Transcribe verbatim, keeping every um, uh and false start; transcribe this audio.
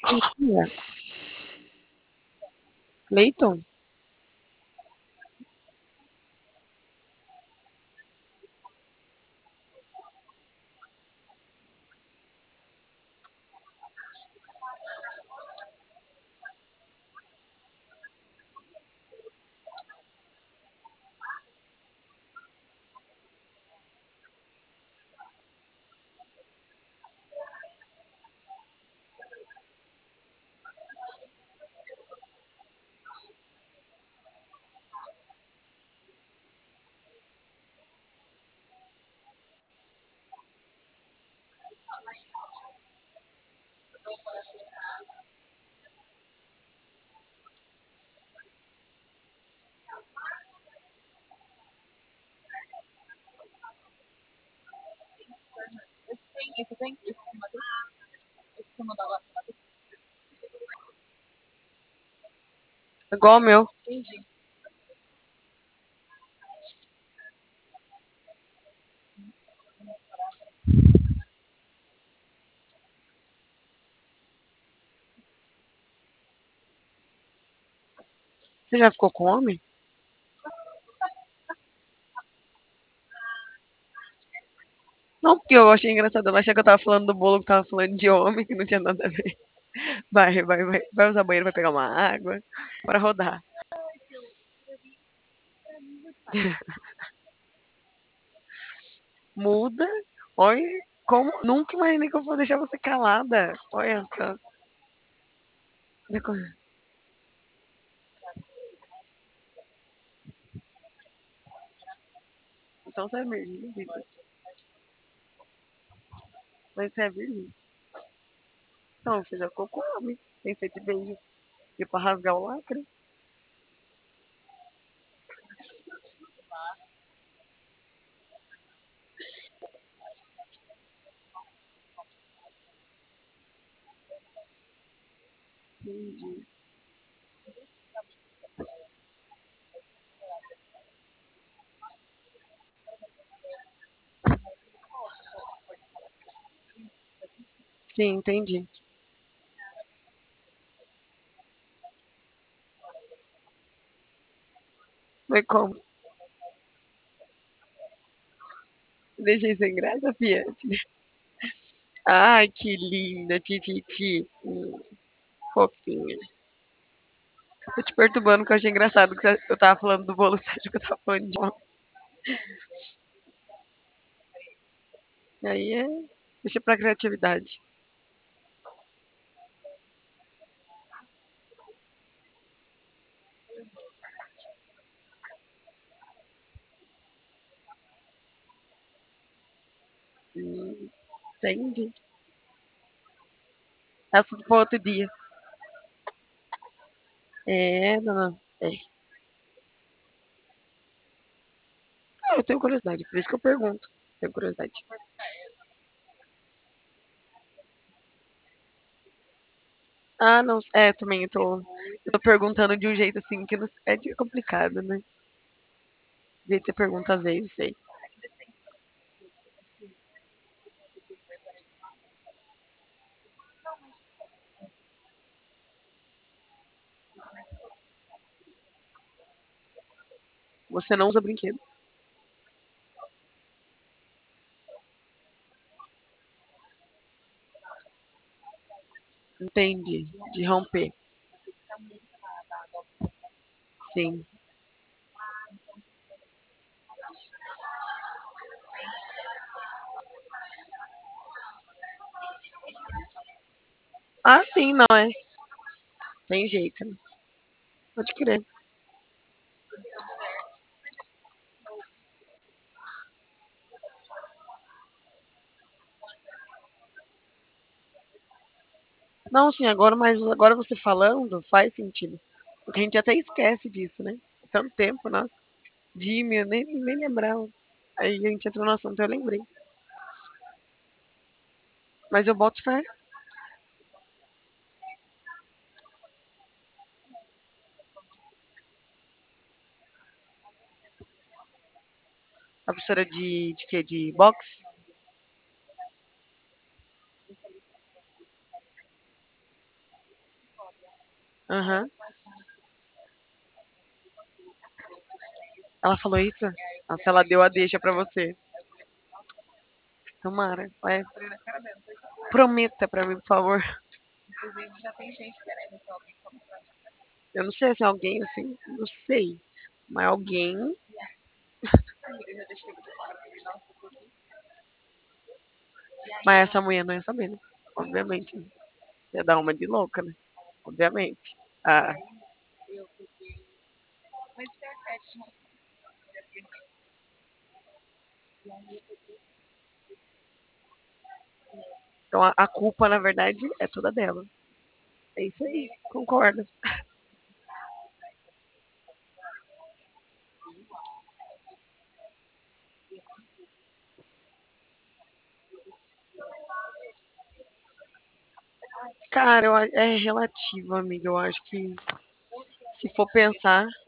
Mentira. Cleiton? Igual o meu. Você já ficou com homem? Não, porque eu achei engraçado. Eu achei que eu tava falando do bolo que tava falando de homem, que não tinha nada a ver. Vai, vai, vai. Vai usar banheiro, vai pegar uma água. Bora rodar. Muda. Olha, como. Nunca imaginei que eu vou deixar você calada. Olha só. Então você é virgem, vida. Mas você é virgem. Então você já ficou com homem. Sem ser de beijo. E pra rasgar o lacre. Entendi. Sim, entendi. Foi como? Deixei sem graça, Fiat. Ai, que linda, Tititi. Hum, fofinha. Tô te perturbando porque eu achei engraçado que você- eu tava falando do bolo, você achou que eu tava falando de homem. Aí é. Deixa pra criatividade. Hum, entendi. Assunto pra outro dia. É, dona. É. Ah, eu tenho curiosidade, por isso que eu pergunto. Tenho curiosidade. Ah, não. É, também eu tô, eu tô perguntando de um jeito assim que não, é de- complicado, né? Do jeito que você pergunta às vezes, sei. Você não usa brinquedo. Entendi. De romper. Sim. Ah, sim, não é. Tem jeito, né? Pode crer. Não, sim, agora, mas agora você falando faz sentido. Porque a gente até esquece disso, né? Tanto tempo, nossa. Jimmy, eu nem, nem lembrava. Aí a gente entrou no assunto, eu lembrei. Mas eu boto fé. A professora de, de quê? De boxe? Aham. Ela falou isso? Nossa, ela deu a deixa pra você. Tomara. Vai. Prometa pra mim, por favor. Eu não sei se é alguém assim, não sei. Mas alguém. Mas essa mulher não ia saber, né? Obviamente. Né? Ia dar uma de louca, né? Obviamente. Ah, então a, a culpa, na verdade, é toda dela. É isso aí. Concordo. Cara, eu a- é relativo, amiga. Eu acho que se for pensar.